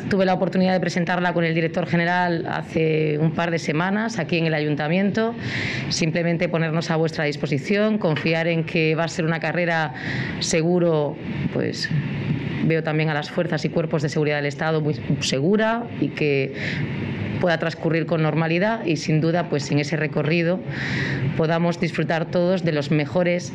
Tuve la oportunidad de presentarla con el director general hace un par de semanas aquí en el Ayuntamiento. Simplemente ponernos a vuestra disposición, confiar en que va a ser una carrera seguro, pues veo también a las fuerzas y cuerpos de seguridad del Estado muy segura y que pueda transcurrir con normalidad y sin duda pues en ese recorrido podamos disfrutar todos de las mejores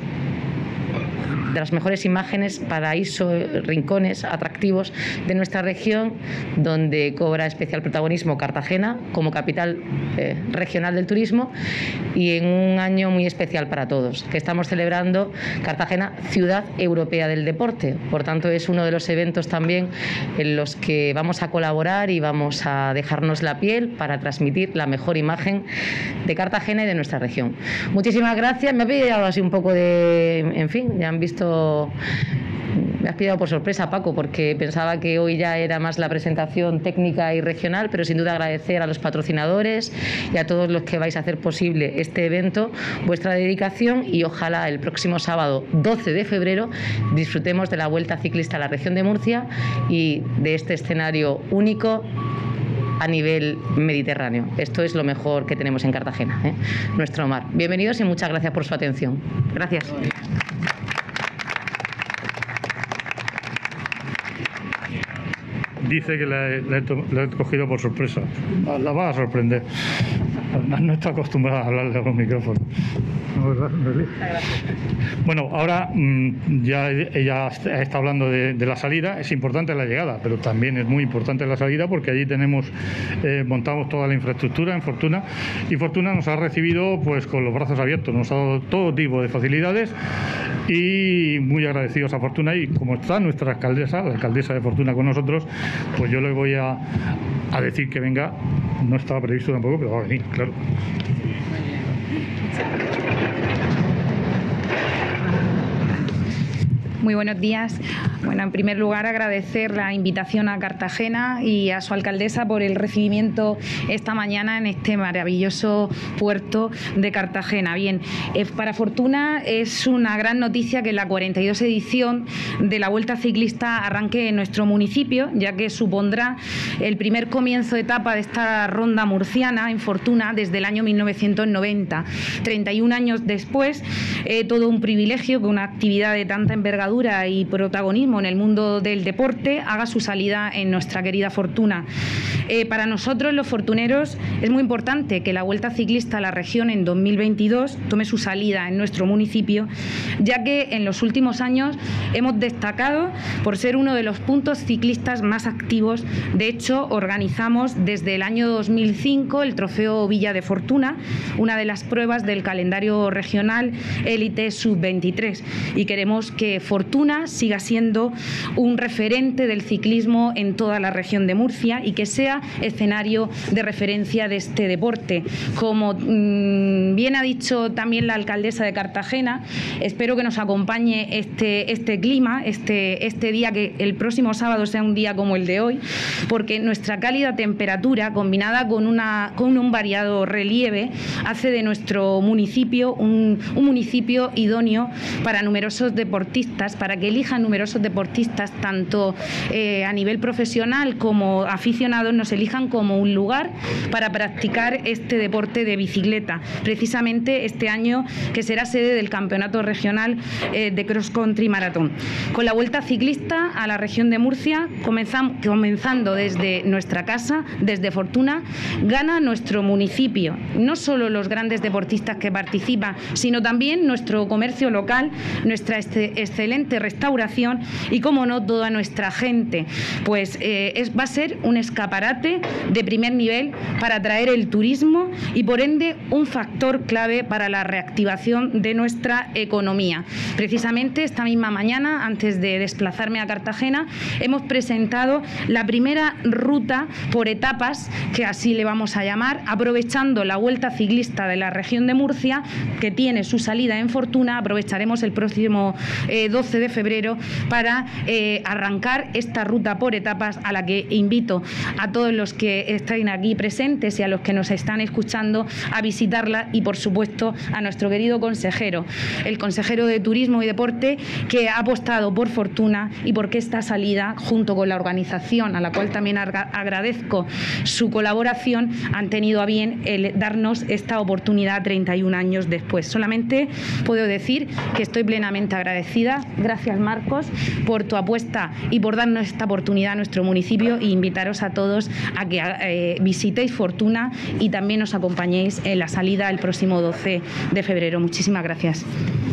imágenes, paraísos, rincones atractivos de nuestra región, donde cobra especial protagonismo Cartagena como capital regional del turismo y en un año muy especial para todos, que estamos celebrando Cartagena Ciudad Europea del Deporte. Por tanto, es uno de los eventos también en los que vamos a colaborar y vamos a dejarnos la piel para transmitir la mejor imagen de Cartagena y de nuestra región. Muchísimas gracias. Me ha pillado así un poco de... En fin, ya han visto... Me has pillado por sorpresa, Paco, porque pensaba que hoy ya era más la presentación técnica y regional, pero sin duda agradecer a los patrocinadores y a todos los que vais a hacer posible este evento, vuestra dedicación, y ojalá el próximo sábado 12 de febrero disfrutemos de la Vuelta Ciclista a la región de Murcia y de este escenario único a nivel mediterráneo. Esto es lo mejor que tenemos en Cartagena, nuestro mar. Bienvenidos y muchas gracias por su atención. Gracias. Dice que la he cogido por sorpresa. La va a sorprender. Además, no está acostumbrada a hablarle a los micrófonos. ¿No, verdad? Bueno, ahora ya ella está hablando de la salida. Es importante la llegada, pero también es muy importante la salida porque allí montamos toda la infraestructura en Fortuna y Fortuna nos ha recibido pues con los brazos abiertos, nos ha dado todo tipo de facilidades y muy agradecidos a Fortuna. Y como está nuestra alcaldesa, la alcaldesa de Fortuna con nosotros, pues yo le voy a decir que venga. No estaba previsto tampoco, pero va a venir, claro. Muy buenos días. Bueno, en primer lugar agradecer la invitación a Cartagena y a su alcaldesa por el recibimiento esta mañana en este maravilloso puerto de Cartagena. Bien, para Fortuna es una gran noticia que la 42 edición de la Vuelta Ciclista arranque en nuestro municipio, ya que supondrá el primer comienzo de etapa de esta ronda murciana en Fortuna desde el año 1990. 31 años después, todo un privilegio que una actividad de tanta envergadura y protagonismo en el mundo del deporte haga su salida en nuestra querida Fortuna. Para nosotros, los fortuneros, es muy importante que la Vuelta Ciclista a la región en 2022 tome su salida en nuestro municipio, ya que en los últimos años hemos destacado por ser uno de los puntos ciclistas más activos. De hecho, organizamos desde el año 2005 el Trofeo Villa de Fortuna, una de las pruebas del calendario regional Élite Sub-23, y queremos que Fortuna siga siendo un referente del ciclismo en toda la región de Murcia y que sea escenario de referencia de este deporte. Como bien ha dicho también la alcaldesa de Cartagena, espero que nos acompañe este clima, este día, que el próximo sábado sea un día como el de hoy, porque nuestra cálida temperatura combinada con un variado relieve hace de nuestro municipio un municipio idóneo para numerosos deportistas, para que elijan numerosos deportistas, tanto a nivel profesional como aficionados, nos elijan como un lugar para practicar este deporte de bicicleta. Precisamente este año, que será sede del Campeonato Regional de Cross Country Maratón. Con la Vuelta Ciclista a la región de Murcia, comenzando desde nuestra casa, desde Fortuna, gana nuestro municipio. No solo los grandes deportistas que participan, sino también nuestro comercio local, nuestra excelente restauración y, como no, toda nuestra gente. Pues va a ser un escaparate de primer nivel para atraer el turismo y, por ende, un factor clave para la reactivación de nuestra economía. Precisamente esta misma mañana, antes de desplazarme a Cartagena, hemos presentado la primera ruta por etapas, que así le vamos a llamar, aprovechando la Vuelta Ciclista de la región de Murcia, que tiene su salida en Fortuna. Aprovecharemos el próximo 12 12 de febrero para arrancar esta ruta por etapas, a la que invito a todos los que estén aquí presentes y a los que nos están escuchando a visitarla, y por supuesto a nuestro querido consejero, el consejero de Turismo y Deporte, que ha apostado por Fortuna y porque esta salida, junto con la organización, a la cual también agradezco su colaboración, han tenido a bien darnos esta oportunidad 31 años después. Solamente puedo decir que estoy plenamente agradecida. Gracias, Marcos, por tu apuesta y por darnos esta oportunidad a nuestro municipio, e invitaros a todos a que visitéis Fortuna y también os acompañéis en la salida el próximo 12 de febrero. Muchísimas gracias.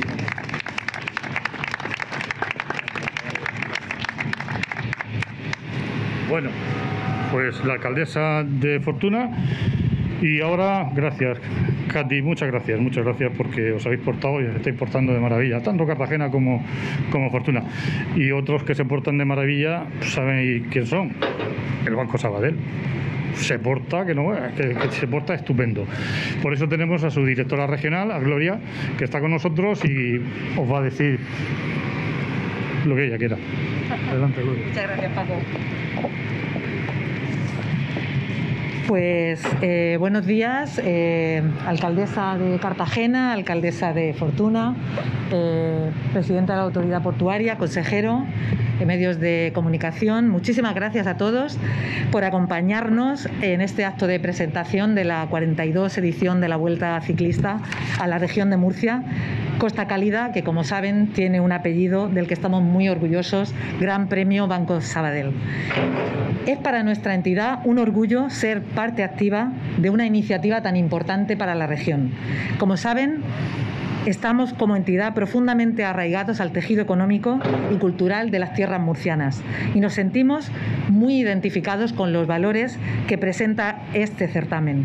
Bueno, pues la alcaldesa de Fortuna. Y ahora, gracias, Katy, muchas gracias porque os habéis portado y os estáis portando de maravilla, tanto Cartagena como Fortuna. Y otros que se portan de maravilla, ¿sabéis quién son? El Banco Sabadell. Se porta, que se porta estupendo. Por eso tenemos a su directora regional, a Gloria, que está con nosotros y os va a decir lo que ella quiera. Adelante, Gloria. Muchas gracias, Paco. Pues buenos días, alcaldesa de Cartagena, alcaldesa de Fortuna, presidenta de la Autoridad Portuaria, consejero, medios de comunicación. Muchísimas gracias a todos por acompañarnos en este acto de presentación de la 42 edición de la Vuelta Ciclista a la región de Murcia. Costa Cálida, que como saben tiene un apellido del que estamos muy orgullosos, Gran Premio Banco Sabadell. Es para nuestra entidad un orgullo ser parte activa de una iniciativa tan importante para la región. Como saben, estamos como entidad profundamente arraigados al tejido económico y cultural de las tierras murcianas y nos sentimos muy identificados con los valores que presenta este certamen.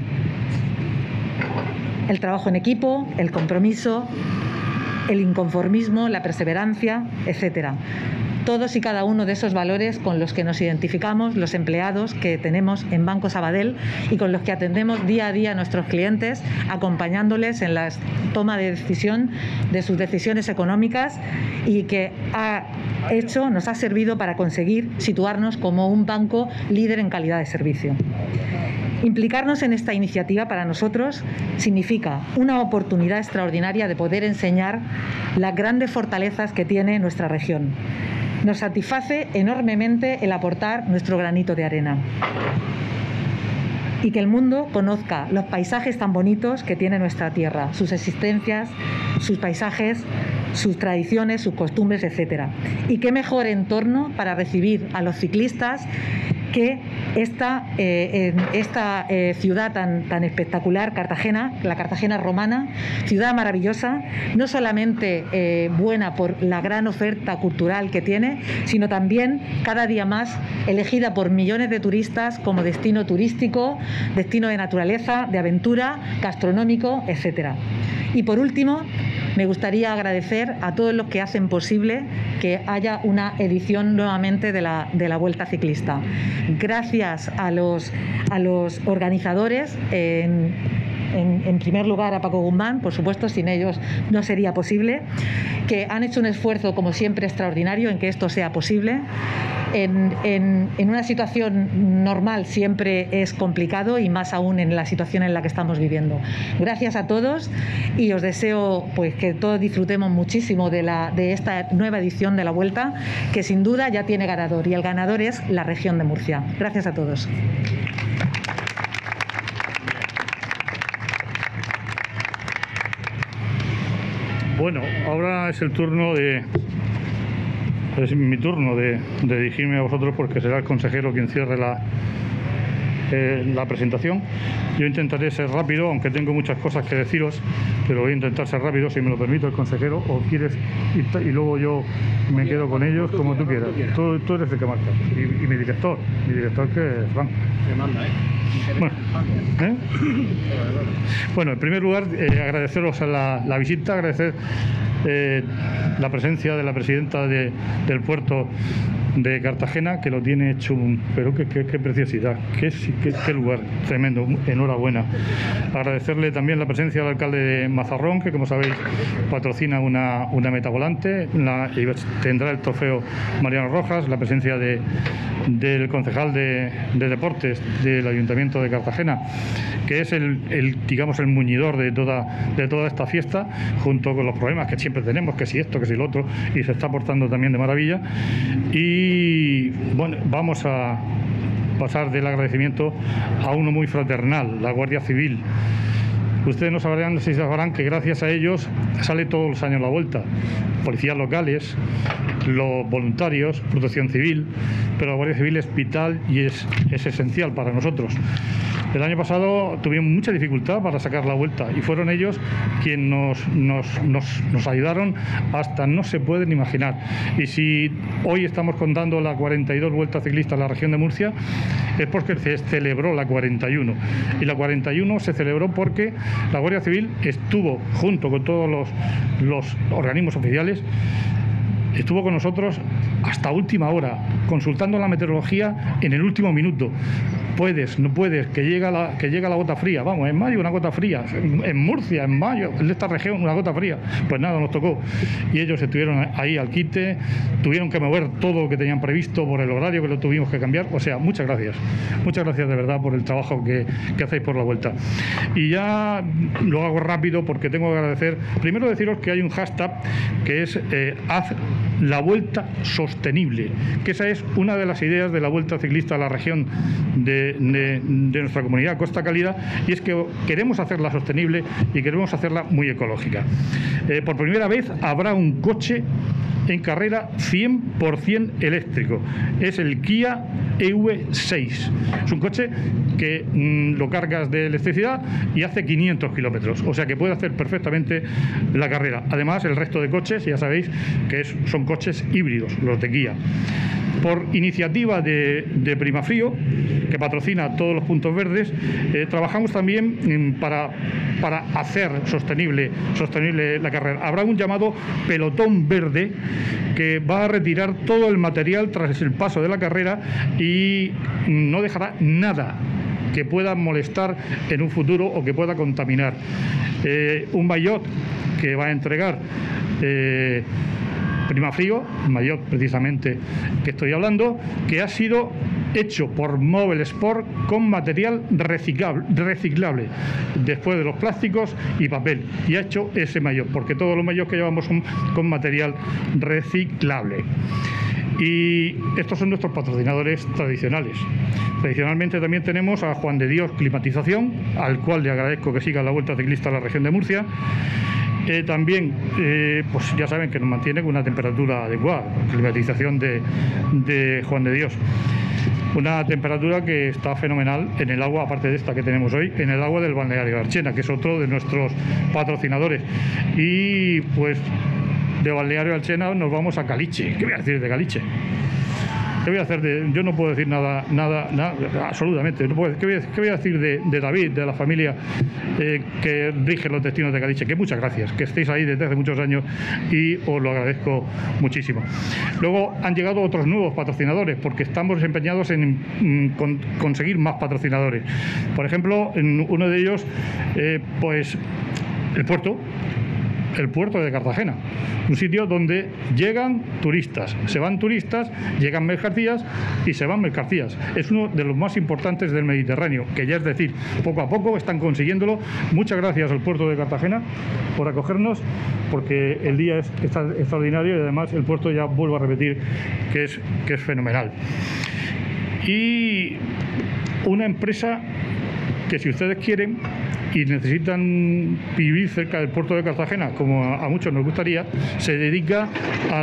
El trabajo en equipo, el compromiso, el inconformismo, la perseverancia, etcétera. Todos y cada uno de esos valores con los que nos identificamos los empleados que tenemos en Banco Sabadell y con los que atendemos día a día a nuestros clientes, acompañándoles en la toma de decisión de sus decisiones económicas, y que nos ha servido para conseguir situarnos como un banco líder en calidad de servicio. Implicarnos en esta iniciativa para nosotros significa una oportunidad extraordinaria de poder enseñar las grandes fortalezas que tiene nuestra región. Nos satisface enormemente el aportar nuestro granito de arena y que el mundo conozca los paisajes tan bonitos que tiene nuestra tierra, sus existencias, sus paisajes, sus tradiciones, sus costumbres, etcétera. Y qué mejor entorno para recibir a los ciclistas que esta ciudad tan espectacular, Cartagena, la Cartagena romana, ciudad maravillosa, no solamente buena por la gran oferta cultural que tiene, sino también cada día más elegida por millones de turistas como destino turístico, destino de naturaleza, de aventura, gastronómico, etcétera. Y por último, me gustaría agradecer a todos los que hacen posible que haya una edición nuevamente de la Vuelta Ciclista. Gracias a los organizadores, en primer lugar a Paco Guzmán, por supuesto, sin ellos no sería posible, que han hecho un esfuerzo como siempre extraordinario en que esto sea posible. En una situación normal siempre es complicado, y más aún en la situación en la que estamos viviendo. Gracias a todos, y os deseo pues que todos disfrutemos muchísimo de esta nueva edición de la Vuelta, que sin duda ya tiene ganador, y el ganador es la región de Murcia. Gracias a todos. Bueno, ahora es mi turno de dirigirme a vosotros, porque será el consejero quien cierre la presentación. Yo intentaré ser rápido, aunque tengo muchas cosas que deciros, pero voy a intentar ser rápido, si me lo permite el consejero, o quieres y luego yo me quedo con ellos, como tú quieras. Tú eres el que marca, y mi director que es Frank. Bueno, en primer lugar, agradeceros la visita, agradecer la presencia de la presidenta del puerto de Cartagena, que lo tiene hecho, pero qué preciosidad, qué lugar tremendo, enhorabuena. Agradecerle también la presencia del alcalde de Mazarrón, que como sabéis patrocina una metavolante, y tendrá el trofeo Mariano Rojas, la presencia del concejal de deportes del Ayuntamiento de Cartagena, que es digamos el muñidor de toda esta fiesta, junto con los problemas que siempre tenemos, que si esto, que si lo otro, y se está portando también de maravilla. Y bueno, vamos a pasar del agradecimiento a uno muy fraternal, la Guardia Civil. Ustedes no sabrán que gracias a ellos sale todos los años la vuelta. Policías locales, los voluntarios, protección civil, pero la Guardia Civil es vital y es esencial para nosotros. El año pasado tuvimos mucha dificultad para sacar la vuelta y fueron ellos quienes nos ayudaron hasta no se pueden imaginar. Y si hoy estamos contando la 42 vueltas ciclistas en la región de Murcia, es porque se celebró la 41. Y la 41 se celebró porque la Guardia Civil estuvo, junto con todos los organismos oficiales, estuvo con nosotros hasta última hora, consultando la meteorología en el último minuto. Puedes, no puedes, que llega la gota fría. Vamos, en mayo una gota fría, en Murcia, en mayo, en esta región una gota fría. Pues nada, nos tocó. Y ellos estuvieron ahí al quite, tuvieron que mover todo lo que tenían previsto por el horario, que lo tuvimos que cambiar. O sea, muchas gracias de verdad por el trabajo que hacéis por la vuelta. Y ya lo hago rápido porque tengo que agradecer, primero deciros que hay un hashtag que es haz la vuelta sostenible, que esa es una de las ideas de la Vuelta Ciclista a la región de nuestra comunidad Costa Cálida, y es que queremos hacerla sostenible y queremos hacerla muy ecológica. Por primera vez habrá un coche en carrera 100% eléctrico. Es el Kia EV6. Es un coche que lo cargas de electricidad y hace 500 kilómetros. O sea que puede hacer perfectamente la carrera. Además, el resto de coches, ya sabéis, que son coches híbridos, los de Kia. Por iniciativa de Primafrío, que patrocina todos los puntos verdes, trabajamos también para hacer sostenible la carrera. Habrá un llamado pelotón verde que va a retirar todo el material tras el paso de la carrera y no dejará nada que pueda molestar en un futuro o que pueda contaminar. Un maillot que va a entregar Primafrío, maillot precisamente que estoy hablando, que ha sido hecho por Mobile Sport con material reciclable, después de los plásticos y papel, y ha hecho ese maillot, porque todos los maillots que llevamos son con material reciclable. Y estos son nuestros patrocinadores tradicionales. Tradicionalmente también tenemos a Juan de Dios Climatización, al cual le agradezco que siga la Vuelta Ciclista a la región de Murcia. También, pues ya saben que nos mantiene con una temperatura adecuada, climatización de Juan de Dios. Una temperatura que está fenomenal en el agua, aparte de esta que tenemos hoy, en el agua del balneario de Archena, que es otro de nuestros patrocinadores. Y pues de balneario de Archena nos vamos a Caliche. ¿Qué voy a decir de Caliche? ¿Qué voy a hacer yo no puedo decir nada absolutamente. No puedo, ¿qué voy a decir de David, de la familia que rige los destinos de Caliche? Que muchas gracias, que estéis ahí desde hace muchos años y os lo agradezco muchísimo. Luego han llegado otros nuevos patrocinadores, porque estamos empeñados en conseguir más patrocinadores. Por ejemplo, en uno de ellos, pues el puerto de Cartagena, un sitio donde llegan turistas, se van turistas, llegan mercancías y se van mercancías. Es uno de los más importantes del Mediterráneo, que ya es decir, poco a poco están consiguiéndolo. Muchas gracias al puerto de Cartagena por acogernos, porque el día es extraordinario y además el puerto, ya vuelvo a repetir, que es fenomenal. Y una empresa que, si ustedes quieren y necesitan vivir cerca del puerto de Cartagena, como a muchos nos gustaría, se dedica a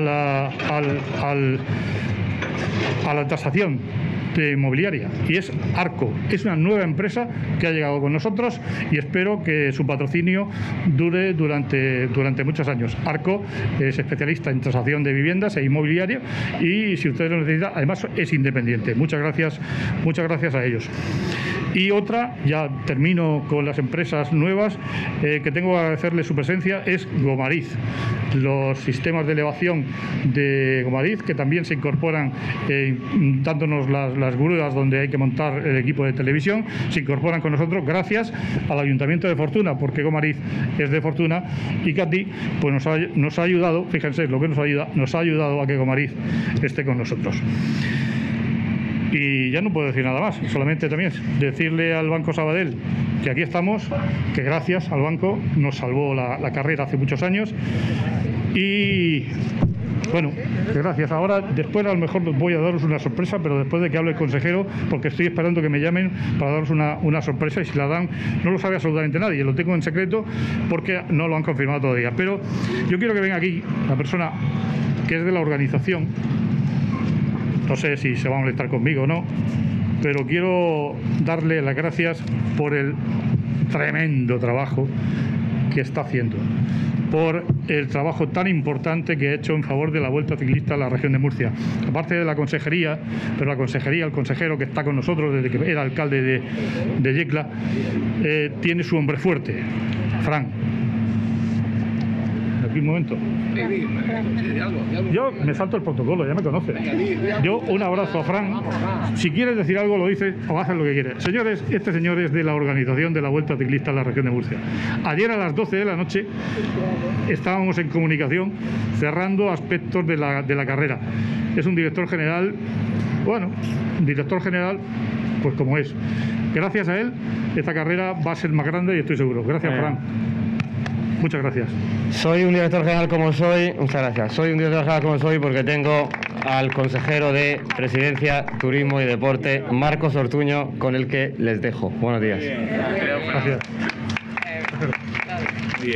la tasación de inmobiliaria, y es Arco. Es una nueva empresa que ha llegado con nosotros y espero que su patrocinio dure durante muchos años. Arco es especialista en tasación de viviendas e inmobiliaria, y si ustedes lo necesitan, además es independiente. Muchas gracias a ellos. Y otra, ya termino con las empresas nuevas, que tengo que agradecerle su presencia, es Gomariz. los sistemas de elevación de Gomariz, que también se incorporan dándonos las grúas donde hay que montar el equipo de televisión, se incorporan con nosotros gracias al Ayuntamiento de Fortuna, porque Gomariz es de Fortuna, y Katy pues nos ha ayudado, fíjense lo que nos ha ayudado a que Gomariz esté con nosotros. Y ya no puedo decir nada más, solamente también decirle al Banco Sabadell que aquí estamos, que gracias al banco nos salvó la carrera hace muchos años, y bueno, que gracias. Ahora, después a lo mejor voy a daros una sorpresa, pero después de que hable el consejero, porque estoy esperando que me llamen para daros una sorpresa, y si la dan no lo sabe absolutamente nadie, lo tengo en secreto porque no lo han confirmado todavía. Pero yo quiero que venga aquí la persona que es de la organización. No sé si se va a molestar conmigo o no, pero quiero darle las gracias por el tremendo trabajo que está haciendo, por el trabajo tan importante que ha hecho en favor de la Vuelta Ciclista a la región de Murcia. Aparte de la consejería, pero la consejería, el consejero que está con nosotros desde que era alcalde de Yecla, tiene su hombre fuerte, Fran. Aquí un momento. Yo me salto el protocolo, ya me conoce. Yo un abrazo a Fran. Si quieres decir algo lo dices o haces lo que quieres. Señores, este señor es de la organización de la Vuelta Ciclista en la región de Murcia. Ayer a las 12 de la noche estábamos en comunicación cerrando aspectos de la carrera. Es un director general, pues como es. Gracias a él esta carrera va a ser más grande y estoy seguro. Gracias, Fran. Muchas gracias. Soy un director general como soy, muchas gracias. Soy un director general como soy porque tengo al consejero de Presidencia, Turismo y Deporte, Marcos Ortuño, con el que les dejo. Buenos días. Gracias. Bien.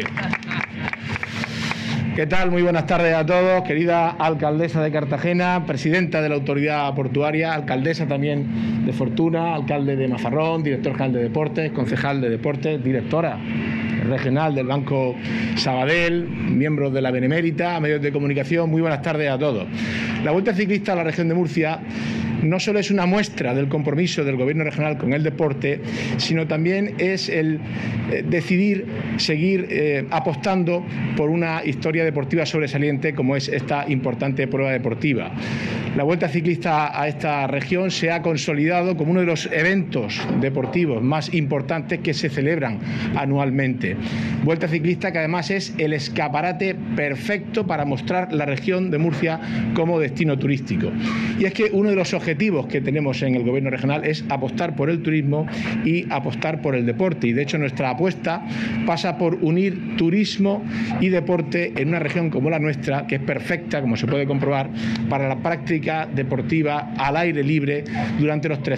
¿Qué tal? Muy buenas tardes a todos. Querida alcaldesa de Cartagena, presidenta de la Autoridad Portuaria, alcaldesa también de Fortuna, alcalde de Mazarrón, director general de Deportes, concejal de Deportes, directora regional del Banco Sabadell, miembros de la Benemérita, medios de comunicación. Muy buenas tardes a todos. La Vuelta Ciclista a la región de Murcia no solo es una muestra del compromiso del Gobierno regional con el deporte, sino también es el decidir seguir apostando por una historia deportiva sobresaliente como es esta importante prueba deportiva. La Vuelta Ciclista a esta región se ha consolidado como uno de los eventos deportivos más importantes que se celebran anualmente. Vuelta Ciclista que además es el escaparate perfecto para mostrar la región de Murcia como destino turístico. Y es que uno de los objetivos que tenemos en el Gobierno regional es apostar por el turismo y apostar por el deporte. Y de hecho nuestra apuesta pasa por unir turismo y deporte en una región como la nuestra, que es perfecta, como se puede comprobar, para la práctica deportiva al aire libre durante los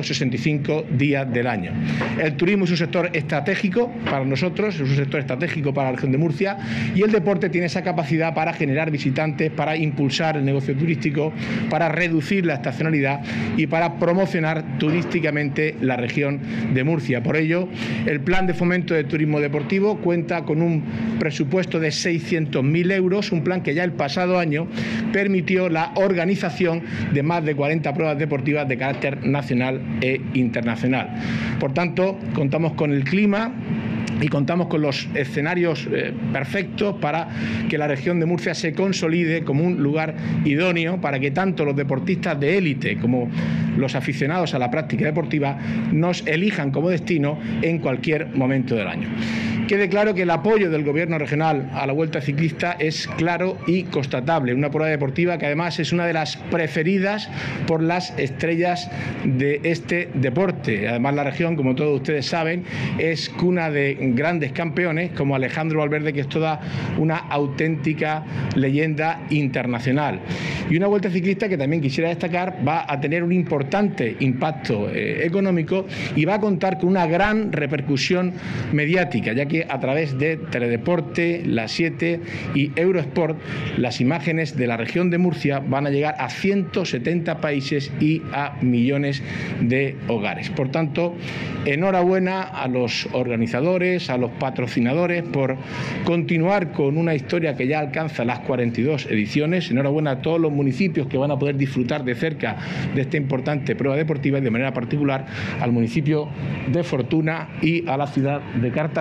365 días del año. El turismo es un sector estratégico para nosotros, es un sector estratégico para la región de Murcia, y el deporte tiene esa capacidad para generar visitantes, para impulsar el negocio turístico, para reducir la estacionalidad y para promocionar turísticamente la región de Murcia. Por ello, el Plan de Fomento de Turismo Deportivo cuenta con un presupuesto de 600.000 euros, un plan que ya el pasado año permitió la organización de más de 40 pruebas deportivas de carácter nacional e internacional. Por tanto, contamos con el clima y contamos con los escenarios perfectos para que la región de Murcia se consolide como un lugar idóneo para que tanto los deportistas de élite como los aficionados a la práctica deportiva nos elijan como destino en cualquier momento del año. Quede claro que el apoyo del Gobierno regional a la Vuelta Ciclista es claro y constatable. Una prueba deportiva que además es una de las preferidas por las estrellas de este deporte. Además, la región, como todos ustedes saben, es cuna de grandes campeones como Alejandro Valverde, que es toda una auténtica leyenda internacional. Y una Vuelta Ciclista que también quisiera destacar va a tener un importante impacto económico y va a contar con una gran repercusión mediática, ya que a través de Teledeporte, La 7 y Eurosport, las imágenes de la región de Murcia van a llegar a 170 países y a millones de hogares. Por tanto, enhorabuena a los organizadores, a los patrocinadores por continuar con una historia que ya alcanza las 42 ediciones. Enhorabuena a todos los municipios que van a poder disfrutar de cerca de esta importante prueba deportiva y de manera particular al municipio de Fortuna y a la ciudad de Cartagena,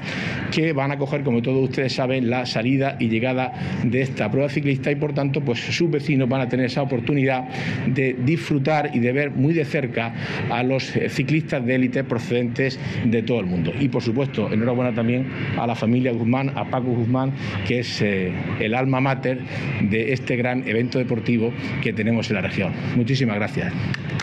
que van a coger, como todos ustedes saben, la salida y llegada de esta prueba ciclista y por tanto pues sus vecinos van a tener esa oportunidad de disfrutar y de ver muy de cerca a los ciclistas de élite procedentes de todo el mundo. Y por supuesto, enhorabuena también a la familia Guzmán, a Paco Guzmán, que es el alma mater de este gran evento deportivo que tenemos en la región. Muchísimas gracias.